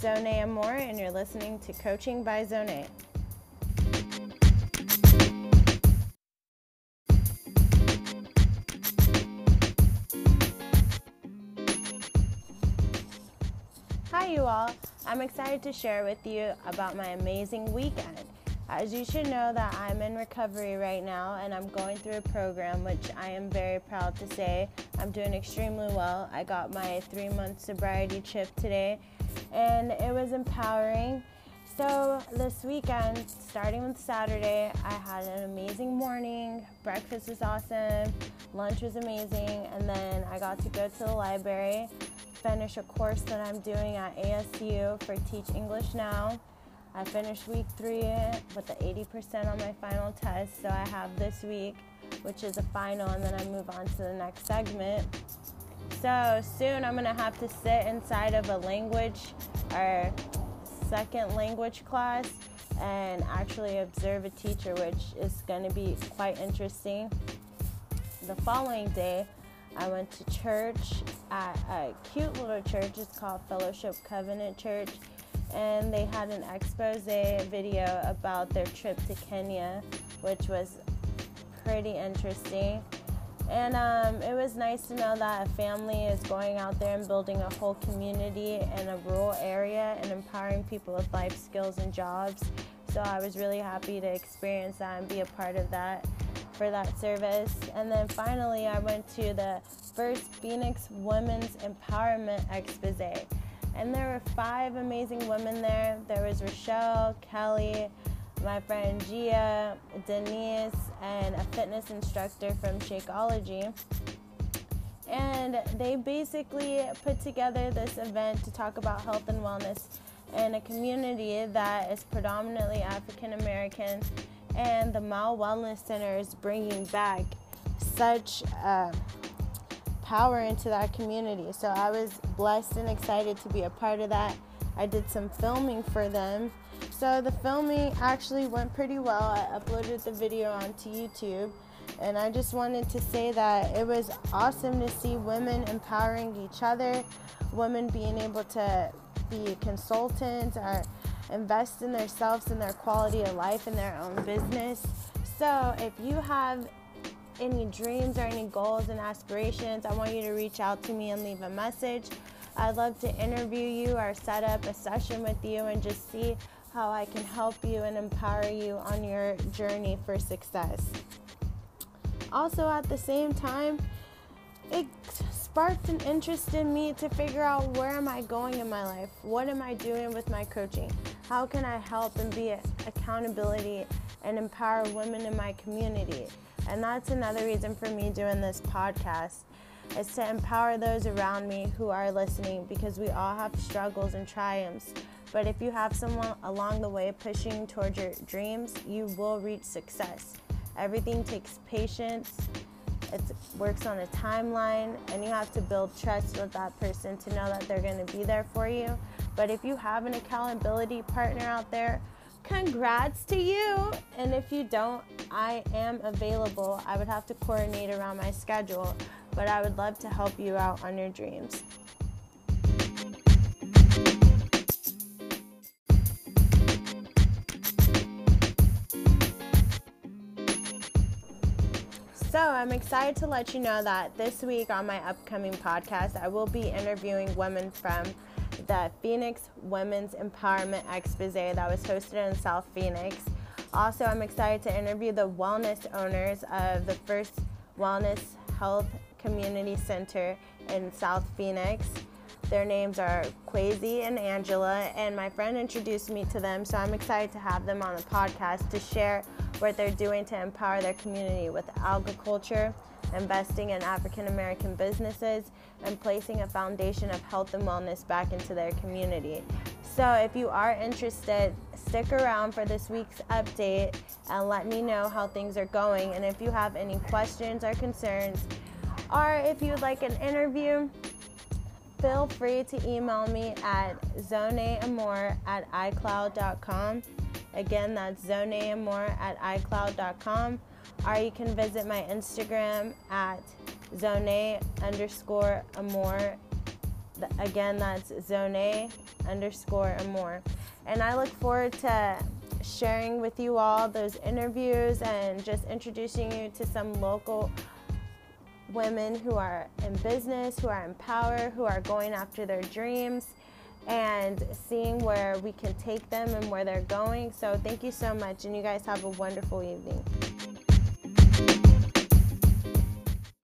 Zone Amore, and you're listening to Coaching by Zone. Hi you all, I'm excited to share with you about my amazing weekend. As you should know that I'm in recovery right now and I'm going through a program which I am very proud to say I'm doing extremely well. I got my 3-month sobriety chip today and it was empowering. So this weekend, starting with Saturday, I had an amazing morning. Breakfast was awesome, lunch was amazing, and then I got to go to the library, finish a course that I'm doing at ASU for Teach English Now. I finished week 3 with the 80% on my final test, so I have this week, which is a final, and then I move on to the next segment. So soon I'm going to have to sit inside of a language or second language class and actually observe a teacher, which is going to be quite interesting. The following day, I went to church at a cute little church. It's called Fellowship Covenant Church. And they had an expose video about their trip to Kenya, which was pretty interesting. And it was nice to know that a family is going out there and building a whole community in a rural area and empowering people with life skills and jobs. So I was really happy to experience that and be a part of that for that service. And then finally, I went to the first Phoenix Women's Empowerment Expose. And there were 5 amazing women there. There was Rochelle, Kelly, my friend Gia, Denise, and a fitness instructor from Shakeology. And they basically put together this event to talk about health and wellness in a community that is predominantly African American. And the Mile Wellness Center is bringing back such power into that community. So I was blessed and excited to be a part of that. I did some filming for them. So the filming actually went pretty well. I uploaded the video onto YouTube. And I just wanted to say that it was awesome to see women empowering each other, women being able to be consultants or invest in themselves and their quality of life in their own business. So if you have any dreams or any goals and aspirations, I want you to reach out to me and leave a message. I'd love to interview you or set up a session with you and just see how I can help you and empower you on your journey for success. Also, at the same time, it sparked an interest in me to figure out where am I going in my life? What am I doing with my coaching? How can I help and be accountability and empower women in my community? And that's another reason for me doing this podcast, is to empower those around me who are listening, because we all have struggles and triumphs. But if you have someone along the way pushing towards your dreams, you will reach success. Everything takes patience. It works on a timeline, and you have to build trust with that person to know that they're going to be there for you. But if you have an accountability partner out there, congrats to you. And if you don't, I am available. I would have to coordinate around my schedule, but I would love to help you out on your dreams. So I'm excited to let you know that this week on my upcoming podcast, I will be interviewing women from the Phoenix Women's Empowerment Expose that was hosted in South Phoenix. Also, I'm excited to interview the wellness owners of the First Wellness Health Community Center in South Phoenix. Their names are Quasi and Angela, and my friend introduced me to them, so I'm excited to have them on the podcast to share what they're doing to empower their community with agriculture, investing in African American businesses, and placing a foundation of health and wellness back into their community. So if you are interested, stick around for this week's update and let me know how things are going. And if you have any questions or concerns, or if you'd like an interview, feel free to email me at zoneamore@icloud.com. Again, that's zoneamore@icloud.com. Or you can visit my Instagram at zone_amore Again, that's Zonay_Amor. And I look forward to sharing with you all those interviews and just introducing you to some local women who are in business, who are in power, who are going after their dreams, and seeing where we can take them and where they're going. So thank you so much, and you guys have a wonderful evening.